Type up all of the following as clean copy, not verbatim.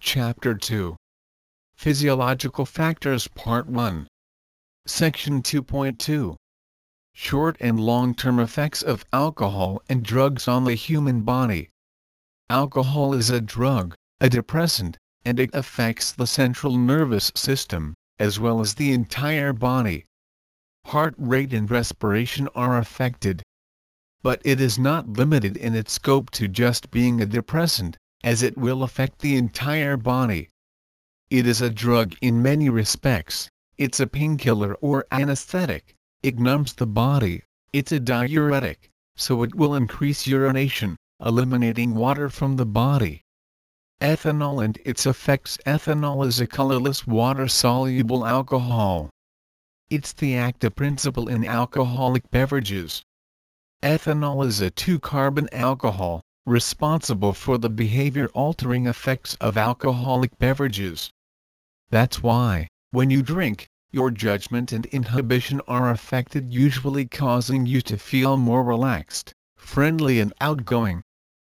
Chapter 2. Physiological Factors Part 1. Section 2.2. Short and long-term effects of alcohol and drugs on the human body. Alcohol is a drug, a depressant, and it affects the central nervous system, as well as the entire body. Heart rate and respiration are affected. But it is not limited in its scope to just being a depressant, as it will affect the entire body. It is a drug in many respects. It's a painkiller or anesthetic. It numbs the body. It's a diuretic, so it will increase urination, eliminating water from the body. Ethanol and its effects. Ethanol is a colorless water-soluble alcohol. It's the active principle in alcoholic beverages. Ethanol is a 2-carbon alcohol, responsible for the behavior-altering effects of alcoholic beverages. That's why, when you drink, your judgment and inhibition are affected, usually causing you to feel more relaxed, friendly and outgoing.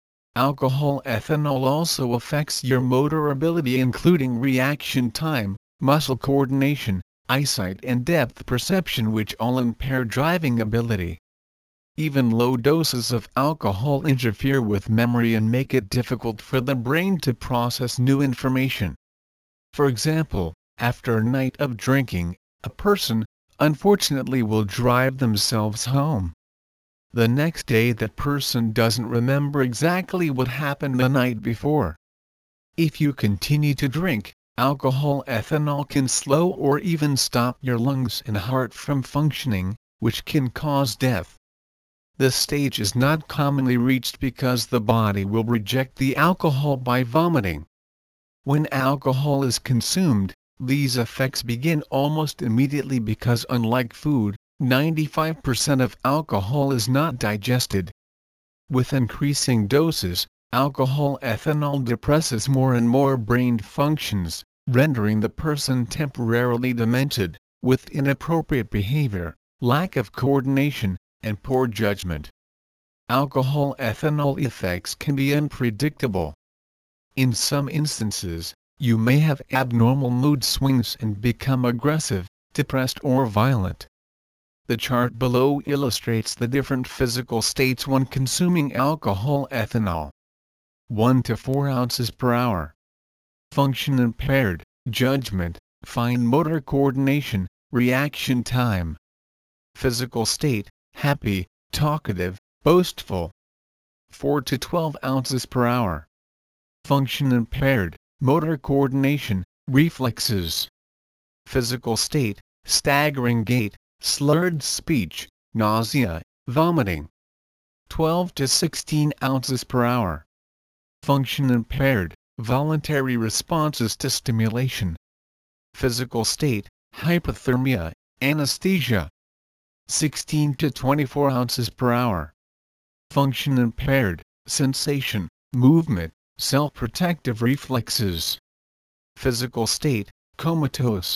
Ethanol also affects your motor ability, including reaction time, muscle coordination, eyesight and depth perception, which all impair driving ability. Even low doses of alcohol interfere with memory and make it difficult for the brain to process new information. For example, after a night of drinking, a person, unfortunately, will drive themselves home. The next day that person doesn't remember exactly what happened the night before. If you continue to drink, ethanol can slow or even stop your lungs and heart from functioning, which can cause death. This stage is not commonly reached because the body will reject the alcohol by vomiting. When alcohol is consumed, these effects begin almost immediately because, unlike food, 95% of alcohol is not digested. With increasing doses, ethanol depresses more and more brain functions, rendering the person temporarily demented, with inappropriate behavior, lack of coordination, and poor judgment. Ethanol effects can be unpredictable. In some instances, you may have abnormal mood swings and become aggressive, depressed or violent. The chart below illustrates the different physical states when consuming ethanol. 1 to 4 ounces per hour. Function impaired, judgment, fine motor coordination, reaction time. Physical state, happy, talkative, boastful. 4 to 12 ounces per hour. Function impaired, motor coordination, reflexes. Physical state, staggering gait, slurred speech, nausea, vomiting. 12 to 16 ounces per hour. Function impaired, voluntary responses to stimulation. Physical state, hypothermia, anesthesia. 16 to 24 ounces per hour. Function impaired, sensation, movement, self-protective reflexes. Physical state, comatose.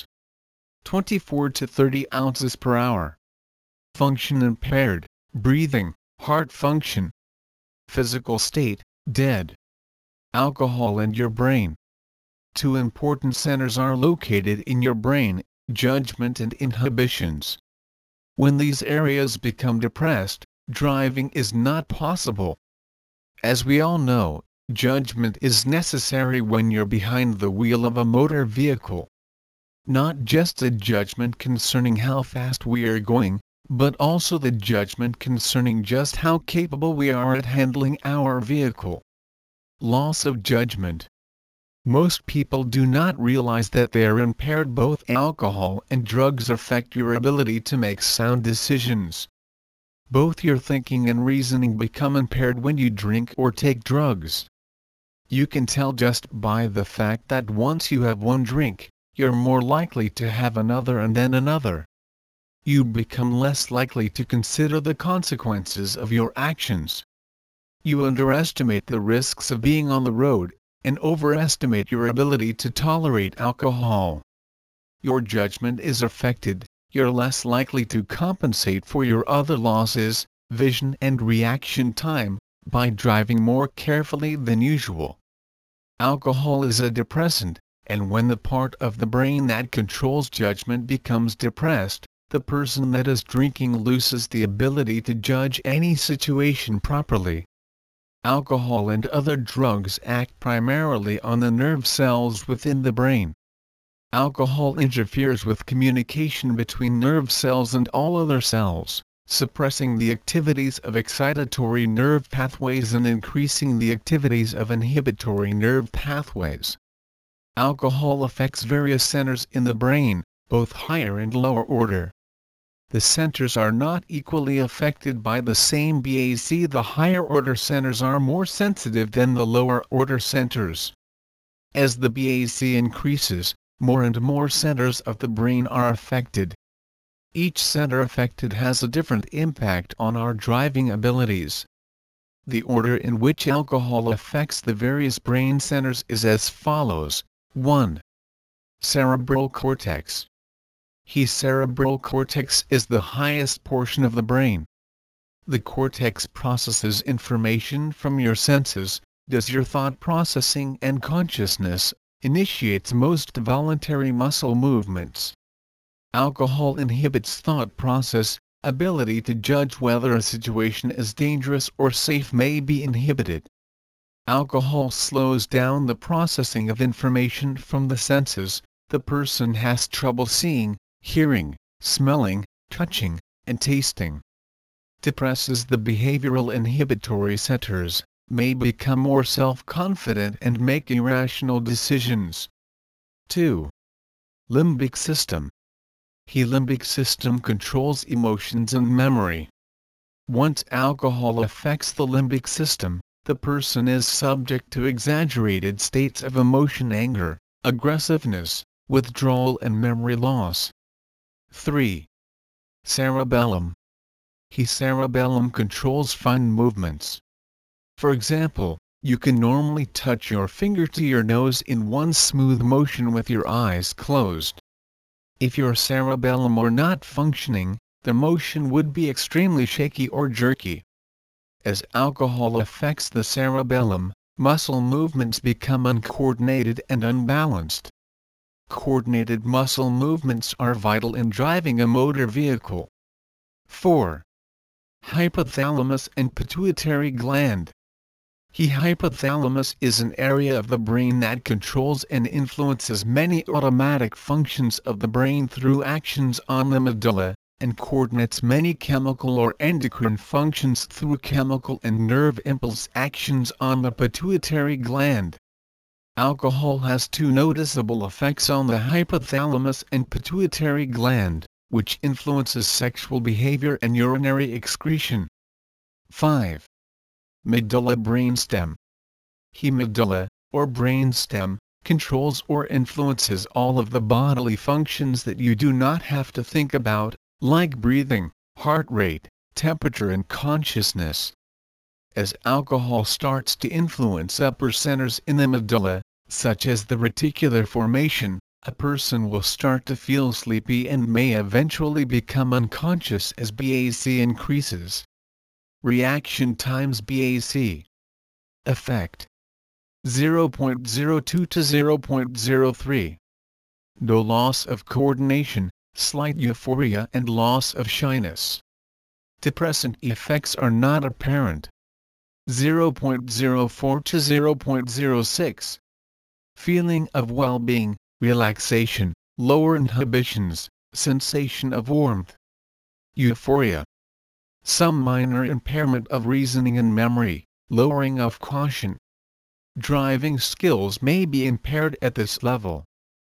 24 to 30 ounces per hour. Function impaired, breathing, heart function. Physical state, dead. Alcohol and your brain. 2 important centers are located in your brain, judgment and inhibitions. When these areas become depressed, driving is not possible. As we all know, judgment is necessary when you're behind the wheel of a motor vehicle. Not just the judgment concerning how fast we are going, but also the judgment concerning just how capable we are at handling our vehicle. Loss of judgment. Most people do not realize that they are impaired. Both alcohol and drugs affect your ability to make sound decisions. Both your thinking and reasoning become impaired when you drink or take drugs. You can tell just by the fact that once you have one drink, you're more likely to have another and then another. You become less likely to consider the consequences of your actions. You underestimate the risks of being on the road, and overestimate your ability to tolerate alcohol. Your judgment is affected, you're less likely to compensate for your other losses, vision and reaction time, by driving more carefully than usual. Alcohol is a depressant, and when the part of the brain that controls judgment becomes depressed, the person that is drinking loses the ability to judge any situation properly. Alcohol and other drugs act primarily on the nerve cells within the brain. Alcohol interferes with communication between nerve cells and all other cells, suppressing the activities of excitatory nerve pathways and increasing the activities of inhibitory nerve pathways. Alcohol affects various centers in the brain, both higher and lower order. The centers are not equally affected by the same BAC. The higher order centers are more sensitive than the lower order centers. As the BAC increases, more and more centers of the brain are affected. Each center affected has a different impact on our driving abilities. The order in which alcohol affects the various brain centers is as follows. 1. Cerebral cortex. The cerebral cortex is the highest portion of the brain. The cortex processes information from your senses, does your thought processing and consciousness, initiates most voluntary muscle movements. Alcohol inhibits thought process, ability to judge whether a situation is dangerous or safe may be inhibited. Alcohol slows down the processing of information from the senses. The person has trouble seeing, hearing, smelling, touching, and tasting. Depresses the behavioral inhibitory centers, may become more self-confident and make irrational decisions. 2. Limbic system. The limbic system controls emotions and memory. Once alcohol affects the limbic system, the person is subject to exaggerated states of emotion, anger, aggressiveness, withdrawal and memory loss. 3. Cerebellum. The cerebellum controls fine movements. For example, you can normally touch your finger to your nose in one smooth motion with your eyes closed. If your cerebellum were not functioning, the motion would be extremely shaky or jerky. As alcohol affects the cerebellum, muscle movements become uncoordinated and unbalanced. Coordinated muscle movements are vital in driving a motor vehicle. 4. Hypothalamus and pituitary gland. The hypothalamus is an area of the brain that controls and influences many automatic functions of the brain through actions on the medulla, and coordinates many chemical or endocrine functions through chemical and nerve impulse actions on the pituitary gland. Alcohol has two noticeable effects on the hypothalamus and pituitary gland, which influences sexual behavior and urinary excretion. 5. Medulla brainstem. The medulla, or brainstem, controls or influences all of the bodily functions that you do not have to think about, like breathing, heart rate, temperature and consciousness. As alcohol starts to influence upper centers in the medulla, such as the reticular formation, a person will start to feel sleepy and may eventually become unconscious as BAC increases. Reaction times BAC. Effect 0.02 to 0.03. No loss of coordination, slight euphoria and loss of shyness. Depressant effects are not apparent. 0.04 to 0.06. Feeling of well-being, relaxation, lower inhibitions, sensation of warmth. Euphoria. Some minor impairment of reasoning and memory, lowering of caution. Driving skills may be impaired at this level.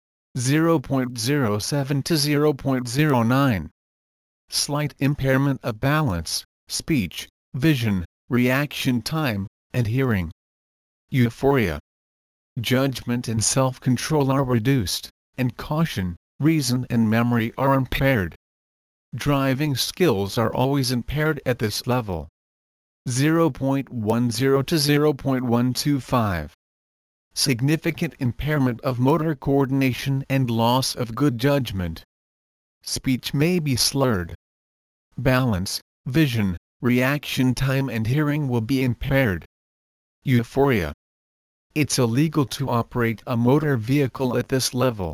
0.07 to 0.09. Slight impairment of balance, speech, vision, reaction time, and hearing. Euphoria. Judgment and self-control are reduced, and caution, reason and memory are impaired. Driving skills are always impaired at this level. 0.10 to 0.125. Significant impairment of motor coordination and loss of good judgment. Speech may be slurred. Balance, vision, reaction time and hearing will be impaired. Euphoria. It's illegal to operate a motor vehicle at this level.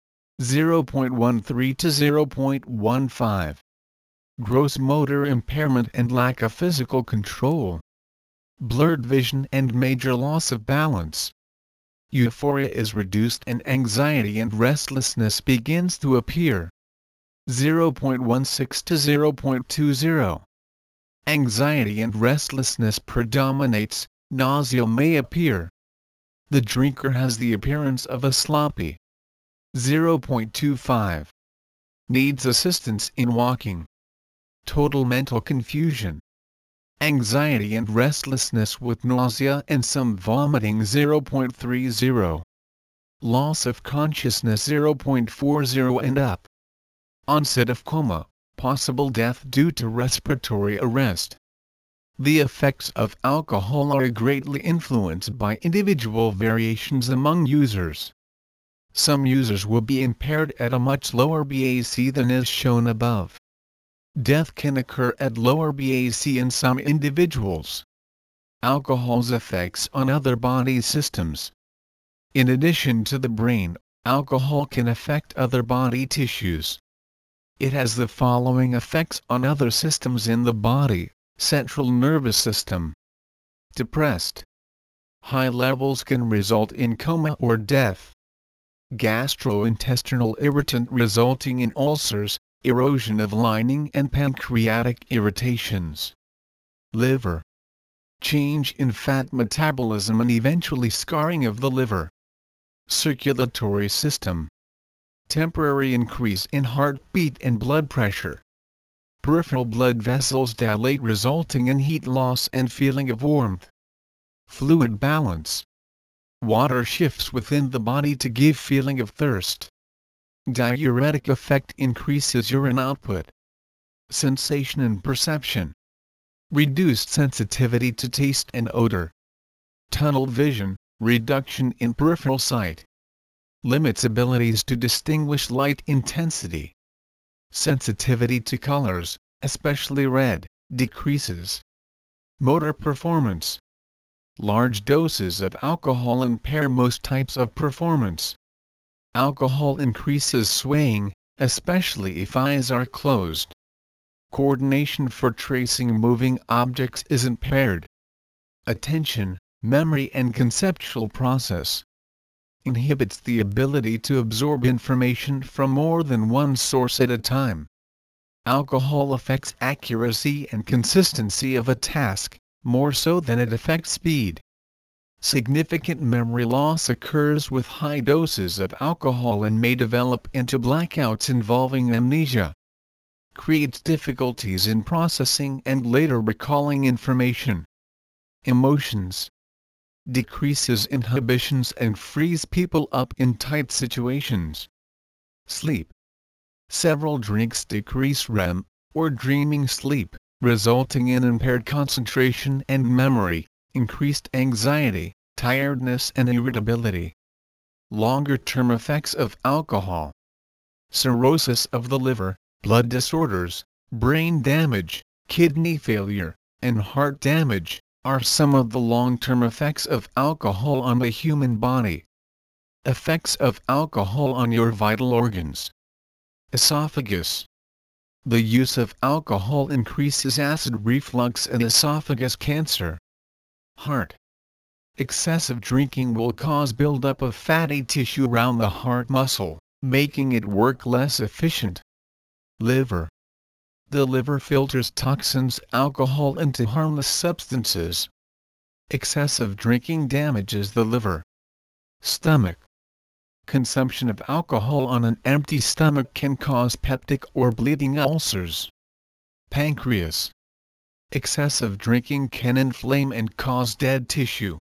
0.13 to 0.15. Gross motor impairment and lack of physical control. Blurred vision and major loss of balance. Euphoria is reduced and anxiety and restlessness begins to appear. 0.16 to 0.20. Anxiety and restlessness predominates, nausea may appear. The drinker has the appearance of a sloppy. 0.25. Needs assistance in walking. Total mental confusion. Anxiety and restlessness with nausea and some vomiting. 0.30. Loss of consciousness. 0.40 and up. Onset of coma, possible death due to respiratory arrest. The effects of alcohol are greatly influenced by individual variations among users. Some users will be impaired at a much lower BAC than is shown above. Death can occur at lower BAC in some individuals. Alcohol's effects on other body systems. In addition to the brain, alcohol can affect other body tissues. It has the following effects on other systems in the body: central nervous system. Depressed. High levels can result in coma or death. Gastrointestinal irritant resulting in ulcers, erosion of lining and pancreatic irritations. Liver. Change in fat metabolism and eventually scarring of the liver. Circulatory system. Temporary increase in heartbeat and blood pressure. Peripheral blood vessels dilate resulting in heat loss and feeling of warmth. Fluid balance. Water shifts within the body to give feeling of thirst. Diuretic effect increases urine output. Sensation and perception. Reduced sensitivity to taste and odor. Tunnel vision, reduction in peripheral sight. Limits abilities to distinguish light intensity. Sensitivity to colors, especially red, decreases. Motor performance. Large doses of alcohol impair most types of performance. Alcohol increases swaying, especially if eyes are closed. Coordination for tracing moving objects is impaired. Attention, memory and conceptual process. Inhibits the ability to absorb information from more than one source at a time. Alcohol affects accuracy and consistency of a task, more so than it affects speed. Significant memory loss occurs with high doses of alcohol and may develop into blackouts involving amnesia. Creates difficulties in processing and later recalling information. Emotions. Decreases inhibitions and frees people up in tight situations. Sleep. Several drinks decrease REM, or dreaming sleep, resulting in impaired concentration and memory, increased anxiety, tiredness and irritability. Longer-term effects of alcohol. Cirrhosis of the liver, blood disorders, brain damage, kidney failure, and heart damage are some of the long-term effects of alcohol on the human body. Effects of alcohol on your vital organs. Esophagus. The use of alcohol increases acid reflux and esophagus cancer. Heart. Excessive drinking will cause buildup of fatty tissue around the heart muscle, making it work less efficient. Liver. The liver filters toxins, alcohol into harmless substances. Excessive drinking damages the liver. Stomach. Consumption of alcohol on an empty stomach can cause peptic or bleeding ulcers. Pancreas. Excessive drinking can inflame and cause dead tissue,